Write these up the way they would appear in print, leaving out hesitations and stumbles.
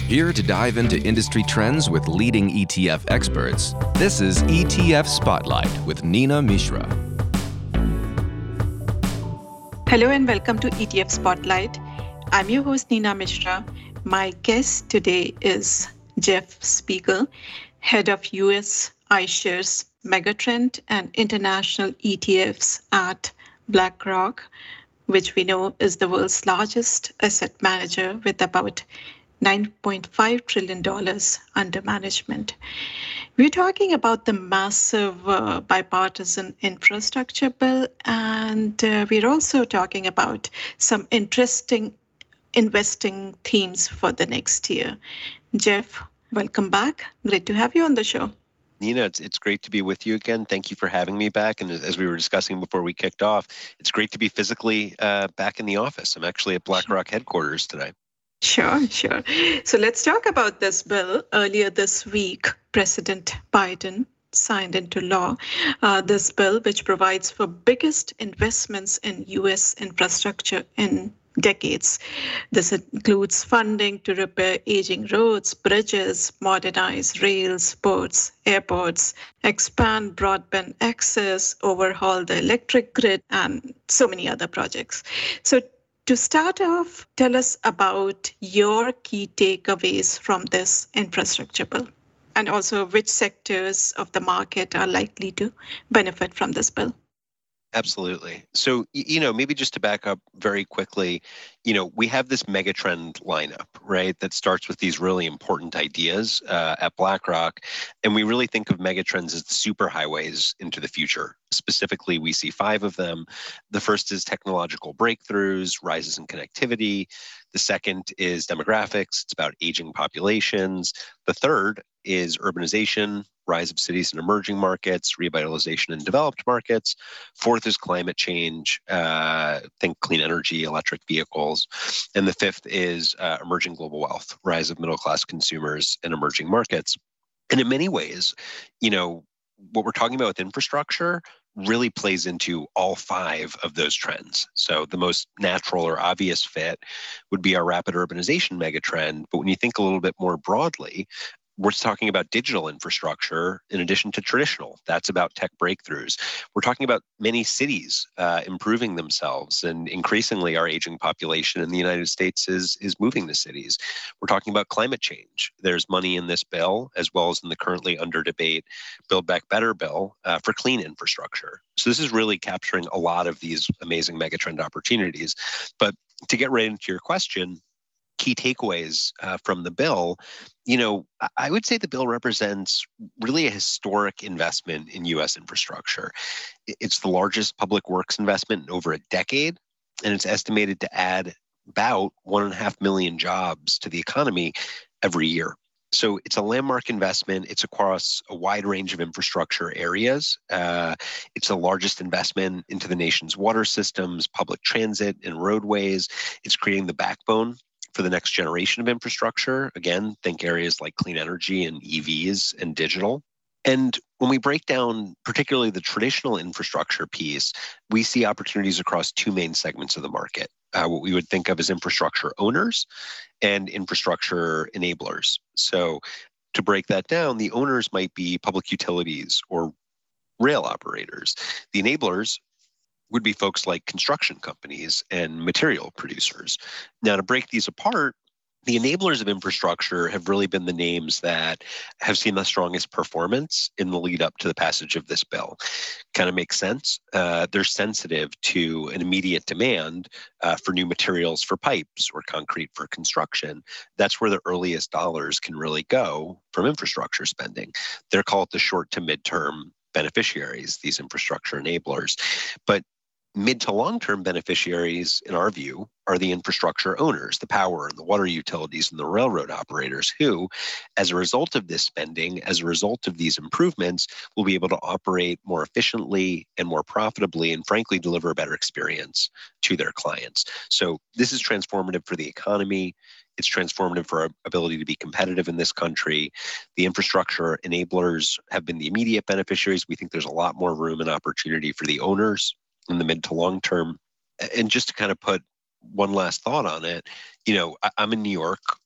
Here to dive into industry trends with leading ETF experts, this is ETF Spotlight with Neena Mishra. Hello and welcome to ETF Spotlight. I'm your host, Neena Mishra. My guest today is Jeff Spiegel, head of US iShares Megatrend and International ETFs at BlackRock, which we know is the world's largest asset manager with about $9.5 trillion under management. We're talking about the massive bipartisan infrastructure bill, and we're also talking about some interesting investing themes for the next year. Jeff, welcome back. Great to have you on the show. Neena, it's great to be with you again. Thank you for having me back. And as we were discussing before we kicked off, it's great to be physically back in the office. I'm actually at BlackRock headquarters today. Sure. So let's talk about this bill. Earlier this week, President Biden signed into law this bill, which provides for biggest investments in U.S. infrastructure in decades. This includes funding to repair aging roads, bridges, modernize rails, ports, airports, expand broadband access, overhaul the electric grid, and so many other projects. So to start off, tell us about your key takeaways from this infrastructure bill, and also which sectors of the market are likely to benefit from this bill. Absolutely. So, maybe just to back up very quickly, we have this megatrend lineup, right, that starts with these really important ideas at BlackRock. And we really think of megatrends as the superhighways into the future. Specifically, we see 5 of them. The first is technological breakthroughs, rises in connectivity. The second is demographics. It's about aging populations. The third is urbanization, rise of cities in emerging markets, revitalization in developed markets. Fourth is climate change, think clean energy, electric vehicles. And the fifth is emerging global wealth, rise of middle-class consumers in emerging markets. And in many ways, what we're talking about with infrastructure really plays into all 5 of those trends. So the most natural or obvious fit would be our rapid urbanization megatrend. But when you think a little bit more broadly, we're talking about digital infrastructure in addition to traditional. That's about tech breakthroughs. We're talking about many cities improving themselves, and increasingly our aging population in the United States is moving to cities. We're talking about climate change. There's money in this bill, as well as in the currently under debate Build Back Better bill for clean infrastructure. So this is really capturing a lot of these amazing megatrend opportunities. But to get right into your question, key takeaways from the bill, I would say the bill represents really a historic investment in U.S. infrastructure. It's the largest public works investment in over a decade, and it's estimated to add about 1.5 million jobs to the economy every year. So it's a landmark investment. It's across a wide range of infrastructure areas. It's the largest investment into the nation's water systems, public transit, and roadways. It's creating the backbone for the next generation of infrastructure. Again, think areas like clean energy and EVs and digital. And when we break down particularly the traditional infrastructure piece, we see opportunities across 2 main segments of the market. What we would think of as infrastructure owners and infrastructure enablers. So to break that down, the owners might be public utilities or rail operators. The enablers would be folks like construction companies and material producers. Now, to break these apart, the enablers of infrastructure have really been the names that have seen the strongest performance in the lead up to the passage of this bill. Kind of makes sense. They're sensitive to an immediate demand for new materials for pipes or concrete for construction. That's where the earliest dollars can really go from infrastructure spending. They're called the short to midterm beneficiaries, these infrastructure enablers. But mid to long-term beneficiaries, in our view, are the infrastructure owners, the power and the water utilities and the railroad operators who, as a result of this spending, as a result of these improvements, will be able to operate more efficiently and more profitably and frankly deliver a better experience to their clients. So this is transformative for the economy. It's transformative for our ability to be competitive in this country. The infrastructure enablers have been the immediate beneficiaries. We think there's a lot more room and opportunity for the owners in the mid to long term. And just to kind of put one last thought on it, I'm in New York.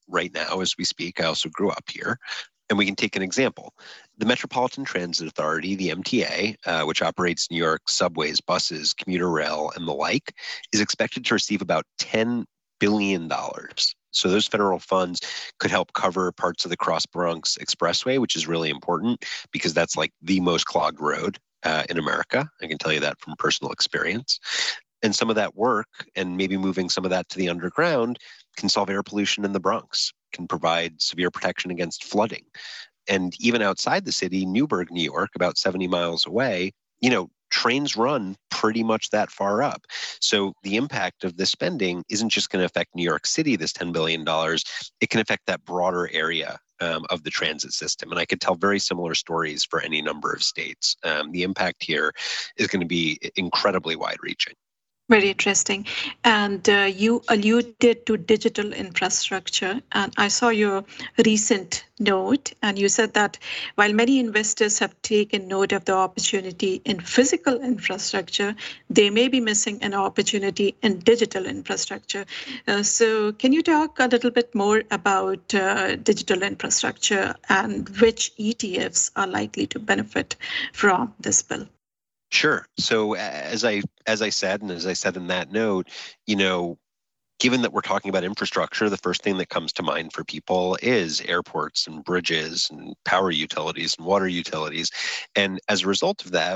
right now as we speak. I also grew up here. And we can take an example. The Metropolitan Transit Authority, the MTA, which operates New York subways, buses, commuter rail, and the like, is expected to receive about $10 billion. So those federal funds could help cover parts of the Cross Bronx Expressway, which is really important because that's like the most clogged road in America. I can tell you that from personal experience. And some of that work, and maybe moving some of that to the underground, can solve air pollution in the Bronx, can provide severe protection against flooding. And even outside the city, Newburgh, New York, about 70 miles away, trains run pretty much that far up. So the impact of this spending isn't just going to affect New York City, this $10 billion. It can affect that broader area of the transit system. And I could tell very similar stories for any number of states. The impact here is going to be incredibly wide-reaching. Very interesting. And you alluded to digital infrastructure. And I saw your recent note, and you said that while many investors have taken note of the opportunity in physical infrastructure, they may be missing an opportunity in digital infrastructure. So can you talk a little bit more about digital infrastructure and which ETFs are likely to benefit from this bill? Sure. So as I said, and as I said in that note, given that we're talking about infrastructure, the first thing that comes to mind for people is airports and bridges and power utilities and water utilities. And as a result of that,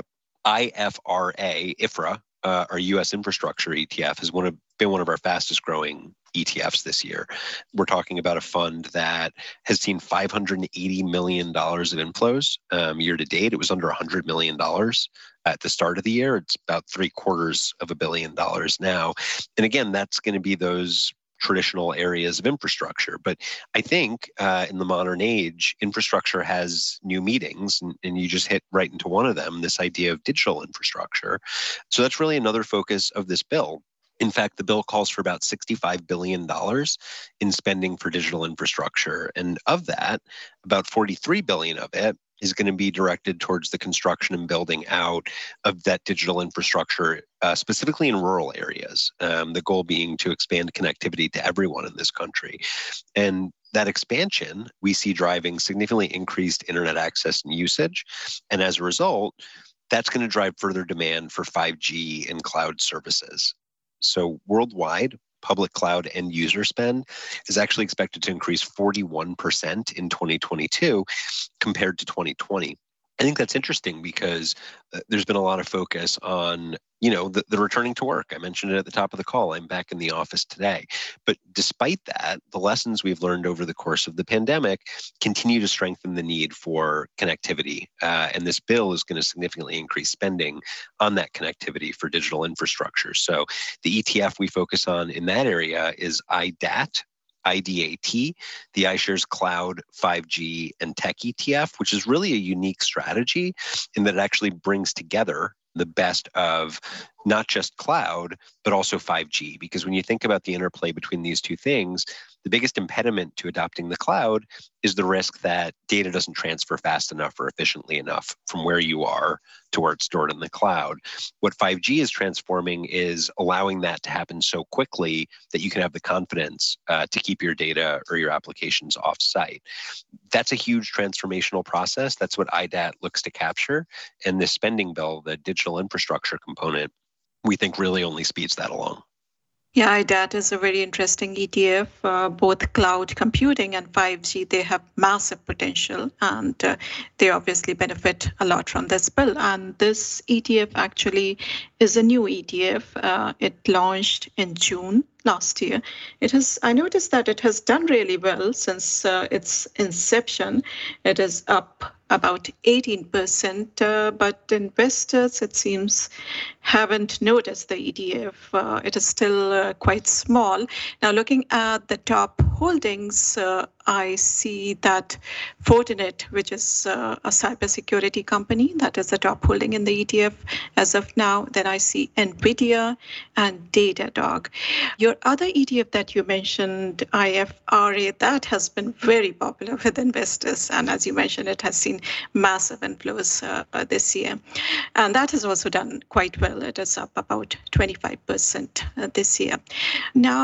IFRA, our U.S. infrastructure ETF, has been one of our fastest growing ETFs this year. We're talking about a fund that has seen $580 million of inflows year to date. It was under $100 million at the start of the year. It's about $750 million now. And again, that's going to be those traditional areas of infrastructure. But I think in the modern age, infrastructure has new meanings, and you just hit right into one of them, this idea of digital infrastructure. So that's really another focus of this bill. In fact, the bill calls for about $65 billion in spending for digital infrastructure. And of that, about $43 billion of it is going to be directed towards the construction and building out of that digital infrastructure, specifically in rural areas, the goal being to expand connectivity to everyone in this country. And that expansion, we see driving significantly increased internet access and usage. And as a result, that's going to drive further demand for 5G and cloud services. So worldwide, public cloud end user spend is actually expected to increase 41% in 2022 compared to 2020. I think that's interesting because there's been a lot of focus on, the returning to work. I mentioned it at the top of the call. I'm back in the office today. But despite that, the lessons we've learned over the course of the pandemic continue to strengthen the need for connectivity. And this bill is going to significantly increase spending on that connectivity for digital infrastructure. So the ETF we focus on in that area is IDAT, the iShares Cloud, 5G, and Tech ETF, which is really a unique strategy in that it actually brings together the best of not just cloud, but also 5G. Because when you think about the interplay between these two things, the biggest impediment to adopting the cloud is the risk that data doesn't transfer fast enough or efficiently enough from where you are to where it's stored in the cloud. What 5G is transforming is allowing that to happen so quickly that you can have the confidence to keep your data or your applications off-site. That's a huge transformational process. That's what IDAT looks to capture. And this spending bill, the digital infrastructure component, we think really only speeds that along. Yeah, IDAT is a very interesting ETF. Both cloud computing and 5G, they have massive potential, and they obviously benefit a lot from this bill. And this ETF actually is a new ETF. It launched in June last year. I noticed that it has done really well since its inception. It is up about 18%, but investors, it seems, haven't noticed the ETF. It is still quite small. Now, looking at the top holdings, I see that Fortinet, which is a cybersecurity company, that is the top holding in the ETF as of now. Then I see NVIDIA and Datadog. Your other ETF that you mentioned, IFRA, that has been very popular with investors. And as you mentioned, it has seen massive inflows this year. And that has also done quite well. It is up about 25% this year. Now,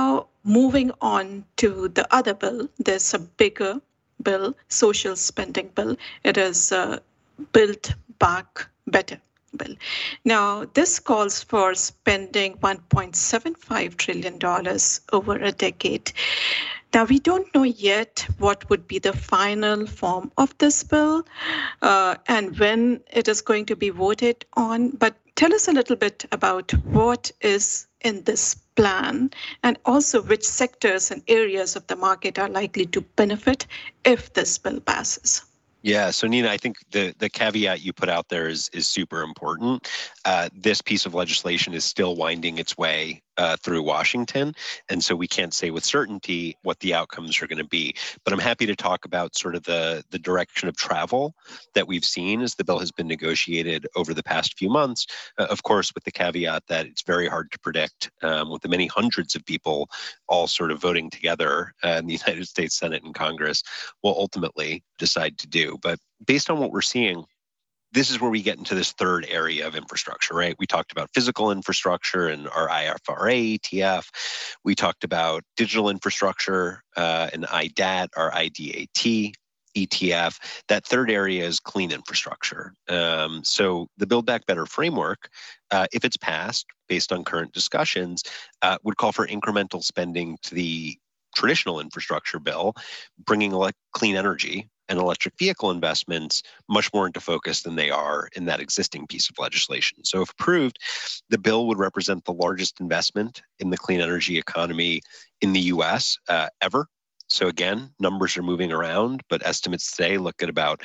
moving on to the other bill, there's a bigger bill, social spending bill. It is Build Back Better bill. Now, this calls for spending $1.75 trillion over a decade. Now, we don't know yet what would be the final form of this bill and when it is going to be voted on. But tell us a little bit about what is in this plan and also which sectors and areas of the market are likely to benefit if this bill passes. Yeah, so Nina, I think the caveat you put out there is super important. This piece of legislation is still winding its way through Washington, and so we can't say with certainty what the outcomes are going to be. But I'm happy to talk about sort of the direction of travel that we've seen as the bill has been negotiated over the past few months. Of course, with the caveat that it's very hard to predict, with the many hundreds of people all sort of voting together in the United States Senate and Congress will ultimately decide to do. But based on what we're seeing, this is where we get into this third area of infrastructure, right? We talked about physical infrastructure and our IFRA ETF. We talked about digital infrastructure and IDAT, our IDAT ETF. That third area is clean infrastructure. So the Build Back Better framework, if it's passed based on current discussions, would call for incremental spending to the traditional infrastructure bill, bringing clean energy and electric vehicle investments much more into focus than they are in that existing piece of legislation. So if approved, the bill would represent the largest investment in the clean energy economy in the US ever. So again, numbers are moving around, but estimates today look at about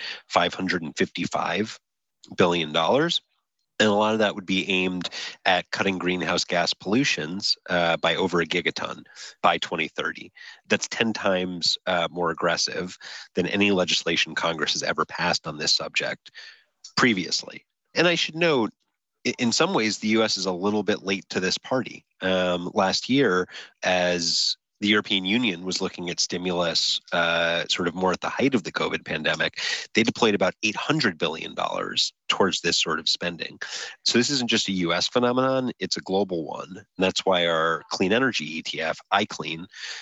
$555 billion. And a lot of that would be aimed at cutting greenhouse gas pollutions by over a gigaton by 2030. That's 10 times more aggressive than any legislation Congress has ever passed on this subject previously. And I should note, in some ways, the U.S. is a little bit late to this party. Last year, as the European Union was looking at stimulus sort of more at the height of the COVID pandemic, they deployed about $800 billion towards this sort of spending. So this isn't just a US phenomenon, it's a global one. And that's why our clean energy ETF, iClean,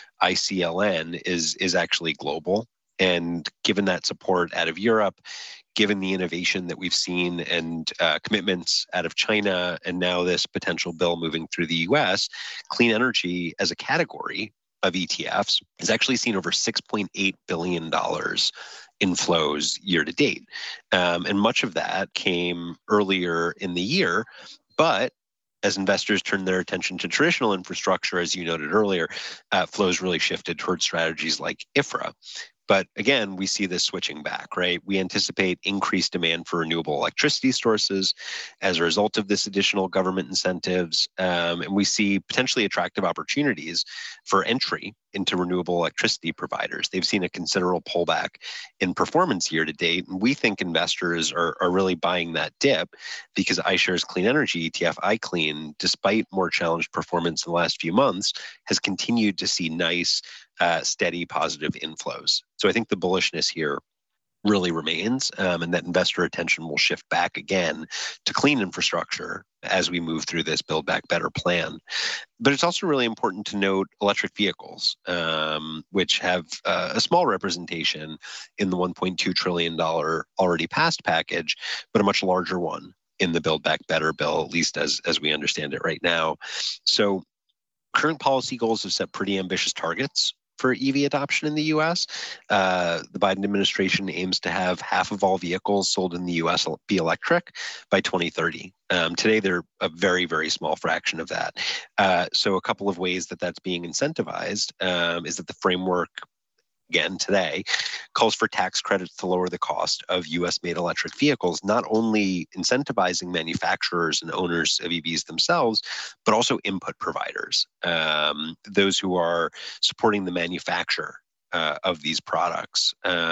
ICLN, is actually global. And given that support out of Europe, given the innovation that we've seen and commitments out of China, and now this potential bill moving through the US, clean energy as a category of ETFs has actually seen over $6.8 billion in flows year to date. And much of that came earlier in the year, but as investors turned their attention to traditional infrastructure, as you noted earlier, flows really shifted towards strategies like IFRA. But again, we see this switching back, right? We anticipate increased demand for renewable electricity sources as a result of this additional government incentives. And we see potentially attractive opportunities for entry into renewable electricity providers. They've seen a considerable pullback in performance year to date. And we think investors are really buying that dip because iShares Clean Energy ETF, iClean, despite more challenged performance in the last few months, has continued to see nice, steady positive inflows. So I think the bullishness here really remains, and that investor attention will shift back again to clean infrastructure as we move through this Build Back Better plan. But it's also really important to note electric vehicles, which have a small representation in the $1.2 trillion already passed package, but a much larger one in the Build Back Better bill, at least as we understand it right now. So current policy goals have set pretty ambitious targets for EV adoption in the U.S. The Biden administration aims to have half of all vehicles sold in the U.S. be electric by 2030. Today, they're a very, very small fraction of that. So a couple of ways that that's being incentivized is that the framework, again today, calls for tax credits to lower the cost of U.S.-made electric vehicles, not only incentivizing manufacturers and owners of EVs themselves, but also input providers, those who are supporting the manufacture of these products.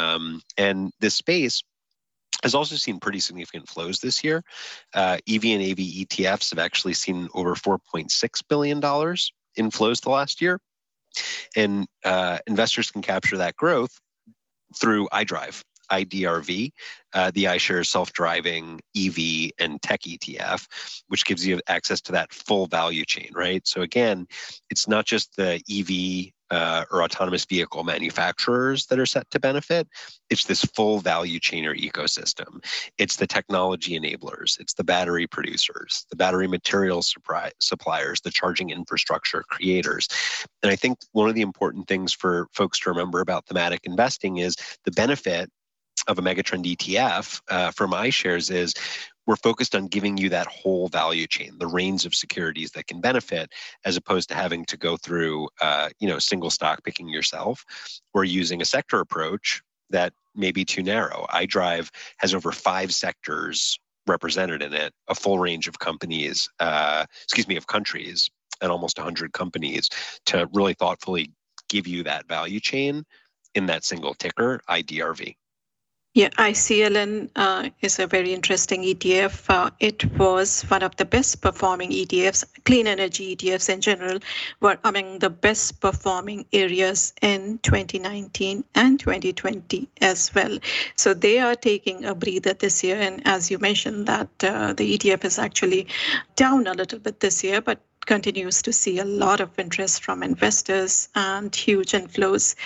And this space has also seen pretty significant flows this year. EV and AV ETFs have actually seen over $4.6 billion in flows the last year. And investors can capture that growth through iDrive, IDRV, the iShares Self-Driving EV and Tech ETF, which gives you access to that full value chain, right? So again, it's not just the EV or autonomous vehicle manufacturers that are set to benefit. It's this full value chain or ecosystem. It's the technology enablers. It's the battery producers, the battery materials suppliers, the charging infrastructure creators. And I think one of the important things for folks to remember about thematic investing is the benefit of a megatrend ETF from iShares is we're focused on giving you that whole value chain, the range of securities that can benefit, as opposed to having to go through, single stock picking yourself. We're using a sector approach that may be too narrow. iDrive has over 5 sectors represented in it, a full range of companies, of countries, and almost 100 companies to really thoughtfully give you that value chain in that single ticker, IDRV. Yeah, ICLN is a very interesting ETF. It was one of the best performing ETFs. Clean energy ETFs in general were among the best performing areas in 2019 and 2020 as well. So they are taking a breather this year. And as you mentioned, that the ETF is actually down a little bit this year, but continues to see a lot of interest from investors and huge inflows.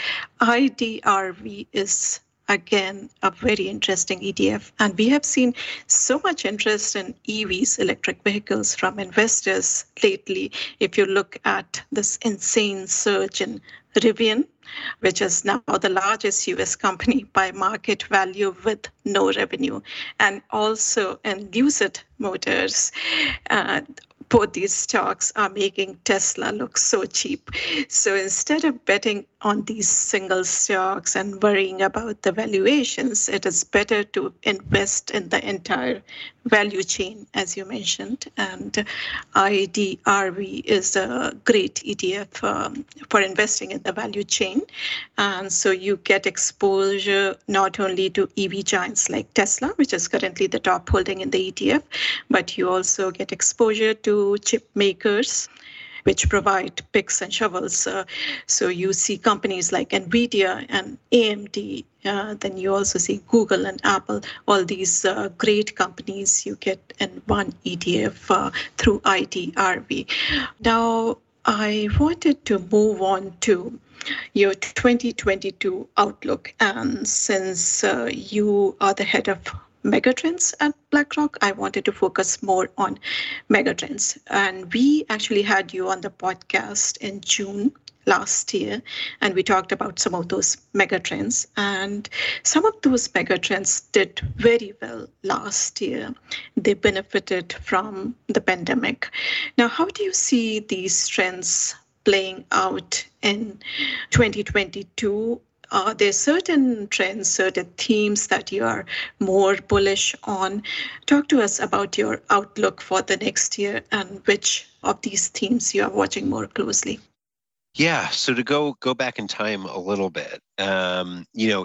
IDRV is again, a very interesting ETF. And we have seen so much interest in EVs, electric vehicles, from investors lately. If you look at this insane surge in Rivian, which is now the largest US company by market value with no revenue, and also in Lucid Motors, both these stocks are making Tesla look so cheap. So instead of betting on these single stocks and worrying about the valuations, it is better to invest in the entire value chain, as you mentioned. And IDRV is a great ETF for investing in the value chain. And so you get exposure not only to EV giants like Tesla, which is currently the top holding in the ETF, but you also get exposure to chip makers, which provide picks and shovels. So you see companies like NVIDIA and AMD, then you also see Google and Apple, all these great companies you get in one ETF through IDRV. Now, I wanted to move on to your 2022 outlook. And since you are the head of megatrends at BlackRock, I wanted to focus more on megatrends. And we actually had you on the podcast in June last year, and we talked about some of those megatrends. And some of those megatrends did very well last year. They benefited from the pandemic. Now, how do you see these trends playing out in 2022? Are there certain trends, certain themes that you are more bullish on? Talk to us about your outlook for the next year and which of these themes you are watching more closely. Yeah, so to go back in time a little bit, in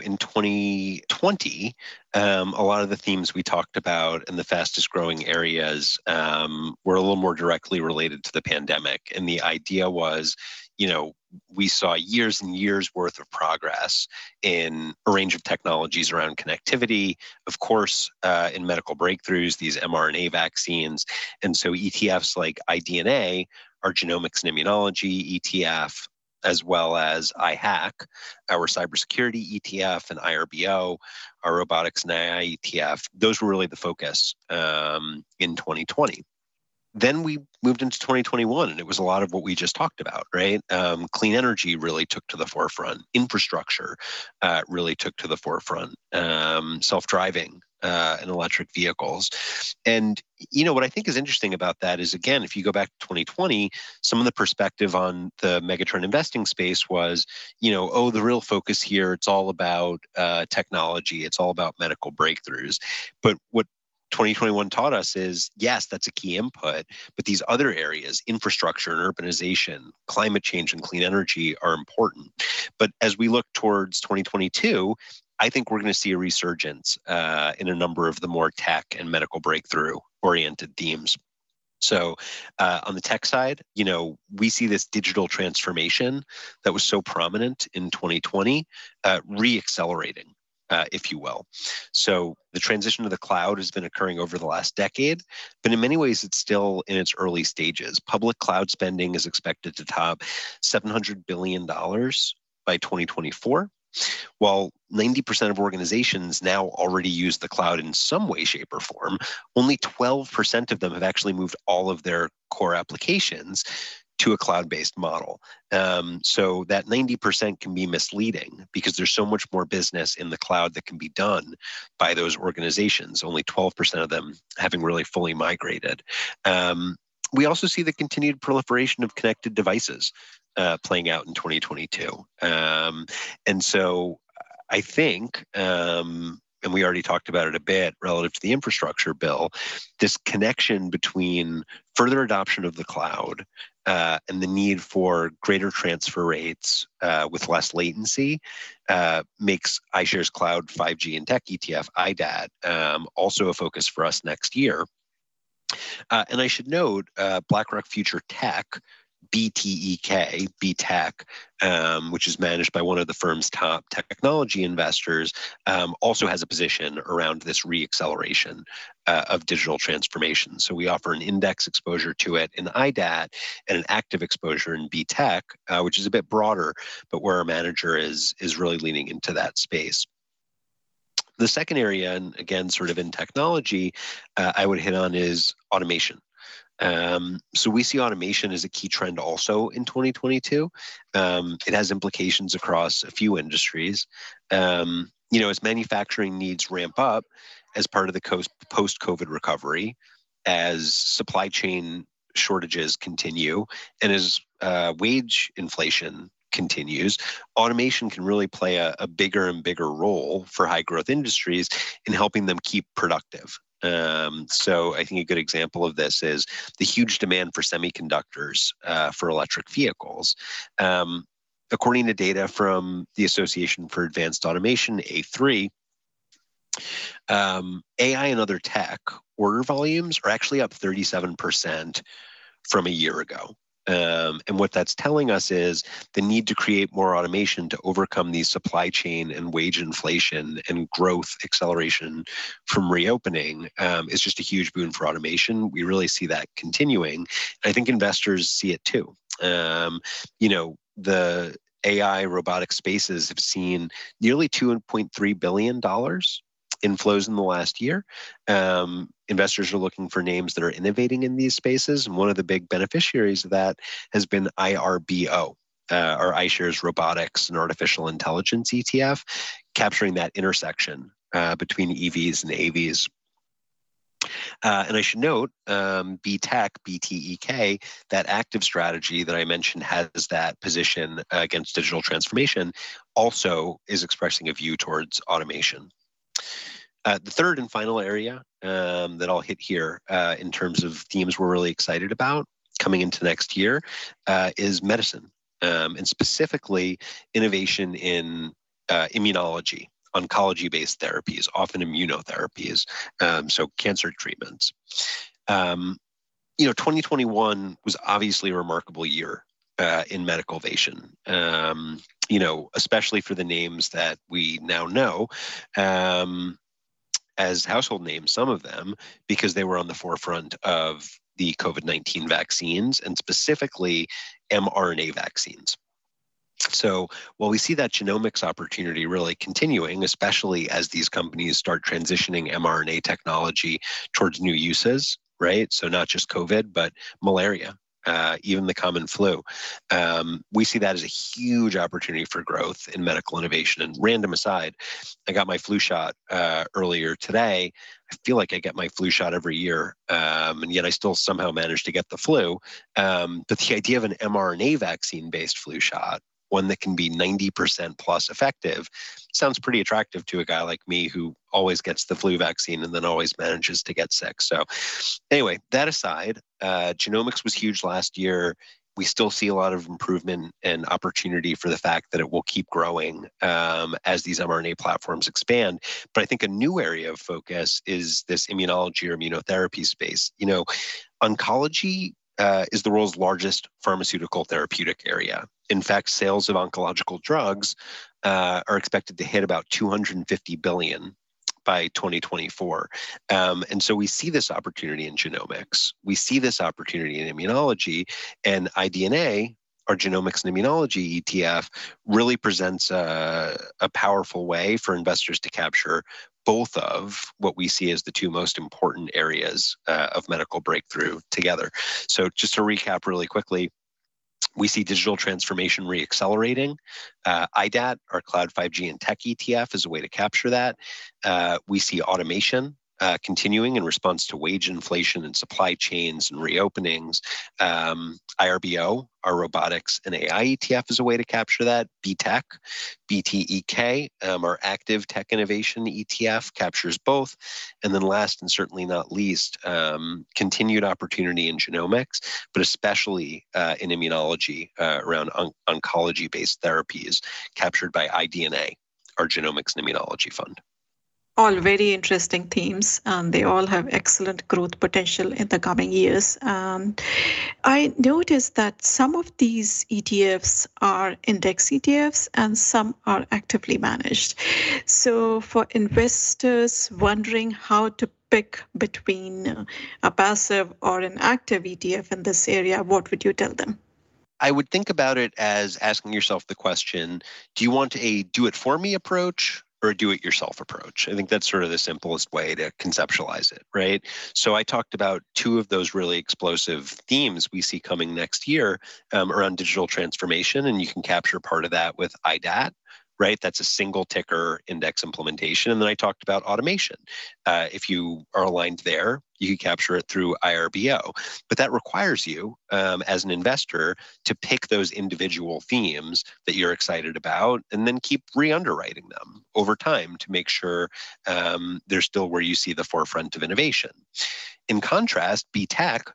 2020, a lot of the themes we talked about and the fastest growing areas were a little more directly related to the pandemic. And the idea was, we saw years and years worth of progress in a range of technologies around connectivity, of course, in medical breakthroughs, these mRNA vaccines. And so ETFs like iDNA, our genomics and immunology ETF, as well as iHack, our cybersecurity ETF, and IRBO, our robotics and AI ETF, those were really the focus in 2020. Then we moved into 2021, and it was a lot of what we just talked about, right? Clean energy really took to the forefront. Infrastructure really took to the forefront. Self-driving and electric vehicles. And, what I think is interesting about that is, again, if you go back to 2020, some of the perspective on the megatrend investing space was, the real focus here, it's all about technology. It's all about medical breakthroughs. But what 2021 taught us is, yes, that's a key input, but these other areas, infrastructure and urbanization, climate change and clean energy, are important. But as we look towards 2022, I think we're going to see a resurgence in a number of the more tech and medical breakthrough oriented themes. So on the tech side, we see this digital transformation that was so prominent in 2020 re-accelerating. if you will. So the transition to the cloud has been occurring over the last decade, but in many ways, it's still in its early stages. Public cloud spending is expected to top $700 billion by 2024. While 90% of organizations now already use the cloud in some way, shape, or form, only 12% of them have actually moved all of their core applications to a cloud-based model. So that 90% can be misleading because there's so much more business in the cloud that can be done by those organizations, only 12% of them having really fully migrated. We also see the continued proliferation of connected devices playing out in 2022. And so I think, and we already talked about it a bit relative to the infrastructure bill, this connection between further adoption of the cloud and the need for greater transfer rates with less latency makes iShares Cloud 5G and Tech ETF, IDAT, also a focus for us next year. And I should note, BlackRock Future Tech, BTEK, BTEC, which is managed by one of the firm's top technology investors, also has a position around this re-acceleration of digital transformation. So we offer an index exposure to it in IDAT and an active exposure in BTEC, which is a bit broader, but where our manager is really leaning into that space. The second area, and again, sort of in technology, I would hit on is automation. So we see automation as a key trend also in 2022. It has implications across a few industries. As manufacturing needs ramp up as part of the post-COVID recovery, as supply chain shortages continue, and as wage inflation continues, automation can really play a bigger and bigger role for high growth industries in helping them keep productive. So I think a good example of this is the huge demand for semiconductors for electric vehicles. According to data from the Association for Advanced Automation, A3, AI and other tech order volumes are actually up 37% from a year ago. And what that's telling us is the need to create more automation to overcome these supply chain and wage inflation and growth acceleration from reopening is just a huge boon for automation. We really see that continuing. I think investors see it too. The AI robotic spaces have seen nearly $2.3 billion in flows in the last year. Investors are looking for names that are innovating in these spaces. And one of the big beneficiaries of that has been IRBO, or iShares Robotics and Artificial Intelligence ETF, capturing that intersection between EVs and AVs. And I should note, BTEC, BTEK, that active strategy that I mentioned has that position against digital transformation, also is expressing a view towards automation. The third and final area that I'll hit here in terms of themes we're really excited about coming into next year is medicine, and specifically innovation in immunology, oncology-based therapies, often immunotherapies, so cancer treatments. 2021 was obviously a remarkable year in medical innovation, especially for the names that we now know as household names, some of them, because they were on the forefront of the COVID-19 vaccines and specifically mRNA vaccines. So while we see that genomics opportunity really continuing, especially as these companies start transitioning mRNA technology towards new uses, right? So not just COVID, but malaria, even the common flu. We see that as a huge opportunity for growth in medical innovation. And random aside, I got my flu shot earlier today. I feel like I get my flu shot every year, and yet I still somehow manage to get the flu. But the idea of an mRNA vaccine-based flu shot, one that can be 90% plus effective, sounds pretty attractive to a guy like me who always gets the flu vaccine and then always manages to get sick. So anyway, that aside, genomics was huge last year. We still see a lot of improvement and opportunity for the fact that it will keep growing as these mRNA platforms expand. But I think a new area of focus is this immunology or immunotherapy space. Oncology is the world's largest pharmaceutical therapeutic area. In fact, sales of oncological drugs are expected to hit about 250 billion by 2024. And so we see this opportunity in genomics. We see this opportunity in immunology, and iDNA, our genomics and immunology ETF, really presents a powerful way for investors to capture both of what we see as the two most important areas of medical breakthrough together. So just to recap really quickly, we see digital transformation reaccelerating. IDAT, our Cloud 5G and Tech ETF, is a way to capture that. We see automation continuing in response to wage inflation and supply chains and reopenings. IRBO, our robotics and AI ETF, is a way to capture that. BTEC, BTEK, our active tech innovation ETF, captures both. And then last and certainly not least, continued opportunity in genomics, but especially in immunology around oncology-based therapies captured by iDNA, our genomics and immunology fund. All very interesting themes, and they all have excellent growth potential in the coming years. I noticed that some of these ETFs are index ETFs and some are actively managed. So for investors wondering how to pick between a passive or an active ETF in this area, what would you tell them? I would think about it as asking yourself the question, do you want a do-it-for-me approach or a do-it-yourself approach? I think that's sort of the simplest way to conceptualize it, right? So I talked about two of those really explosive themes we see coming next year around digital transformation, and you can capture part of that with IDAT, right? That's a single ticker index implementation. And then I talked about automation. If you are aligned there, you can capture it through IRBO. But that requires you, as an investor, to pick those individual themes that you're excited about and then keep re-underwriting them over time to make sure they're still where you see the forefront of innovation. In contrast, BTEC,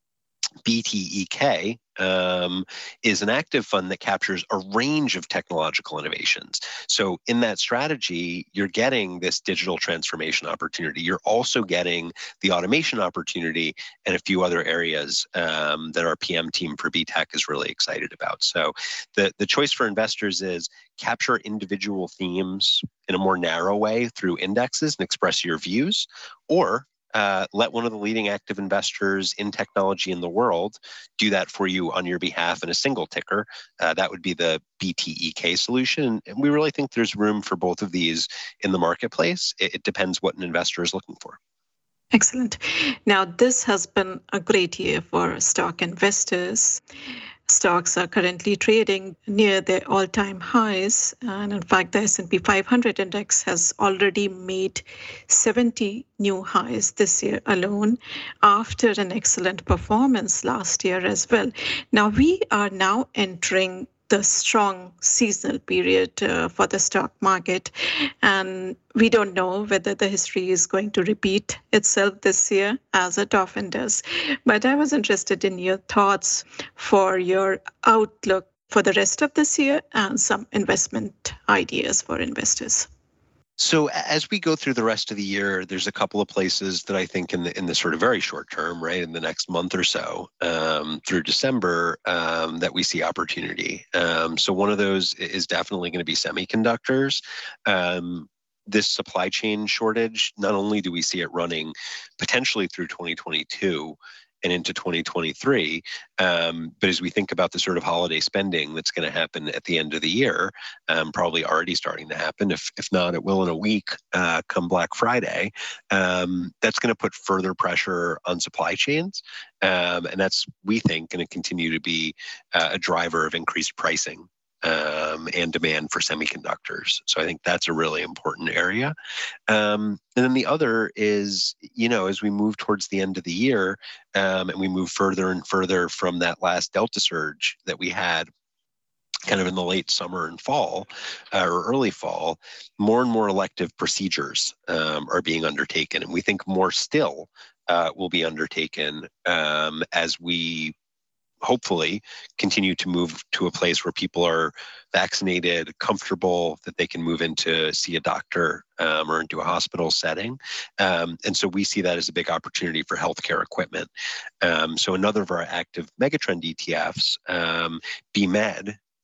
BTEK, is an active fund that captures a range of technological innovations. So in that strategy, you're getting this digital transformation opportunity. You're also getting the automation opportunity and a few other areas that our PM team for BTEC is really excited about. So the choice for investors is capture individual themes in a more narrow way through indexes and express your views, or let one of the leading active investors in technology in the world do that for you on your behalf in a single ticker. That would be the BTEK solution. And we really think there's room for both of these in the marketplace. It depends what an investor is looking for. Excellent. Now, this has been a great year for stock investors. Stocks are currently trading near their all-time highs. And in fact, the S&P 500 index has already made 70 new highs this year alone after an excellent performance last year as well. Now, we are now entering the strong seasonal period for the stock market. And we don't know whether the history is going to repeat itself this year, as it often does. But I was interested in your thoughts for your outlook for the rest of this year and some investment ideas for investors. So as we go through the rest of the year, there's a couple of places that I think in the sort of very short term, right, in the next month or so through December, that we see opportunity. So one of those is definitely going to be semiconductors. This supply chain shortage, not only do we see it running potentially through 2022 and into 2023, but as we think about the sort of holiday spending that's going to happen at the end of the year, probably already starting to happen, if not, it will in a week come Black Friday, that's going to put further pressure on supply chains. And that's, we think, going to continue to be a driver of increased pricing and demand for semiconductors. So I think that's a really important area. And then the other is, as we move towards the end of the year and we move further and further from that last Delta surge that we had kind of in the late summer and fall or early fall, more and more elective procedures are being undertaken. And we think more still will be undertaken as we hopefully continue to move to a place where people are vaccinated, comfortable, that they can move into see a doctor or into a hospital setting. And so we see that as a big opportunity for healthcare equipment. So another of our active megatrend ETFs, BMed,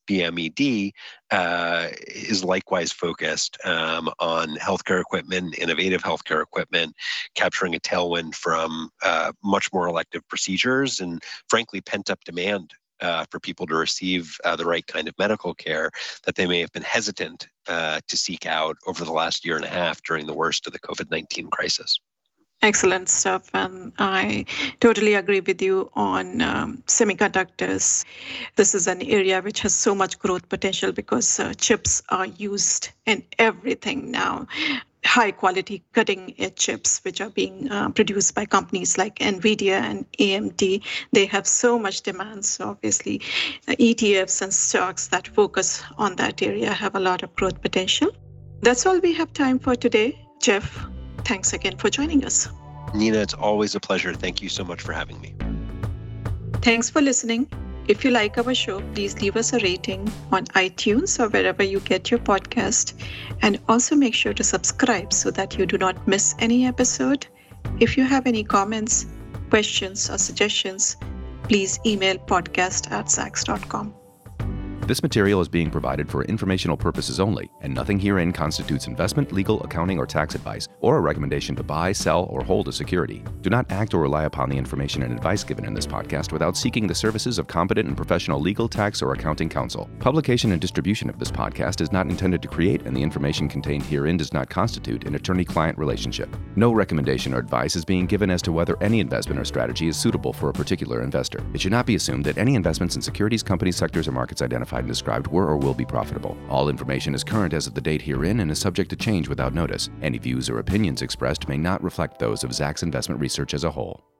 BMED, is likewise focused on healthcare equipment, innovative healthcare equipment, capturing a tailwind from much more elective procedures and, frankly, pent-up demand for people to receive the right kind of medical care that they may have been hesitant to seek out over the last year and a half during the worst of the COVID-19 crisis. Excellent stuff. And I totally agree with you on semiconductors. This is an area which has so much growth potential because chips are used in everything now. High quality cutting edge chips, which are being produced by companies like NVIDIA and AMD. They have so much demand. So obviously ETFs and stocks that focus on that area have a lot of growth potential. That's all we have time for today. Jeff, thanks again for joining us. Nina, it's always a pleasure. Thank you so much for having me. Thanks for listening. If you like our show, please leave us a rating on iTunes or wherever you get your podcast. And also make sure to subscribe so that you do not miss any episode. If you have any comments, questions, or suggestions, please email podcast@zacks.com. This material is being provided for informational purposes only, and nothing herein constitutes investment, legal, accounting, or tax advice, or a recommendation to buy, sell, or hold a security. Do not act or rely upon the information and advice given in this podcast without seeking the services of competent and professional legal, tax, or accounting counsel. Publication and distribution of this podcast is not intended to create, and the information contained herein does not constitute an attorney-client relationship. No recommendation or advice is being given as to whether any investment or strategy is suitable for a particular investor. It should not be assumed that any investments in securities, companies, sectors, or markets identified and described were or will be profitable. All information is current as of the date herein and is subject to change without notice. Any views or opinions expressed may not reflect those of Zacks Investment Research as a whole.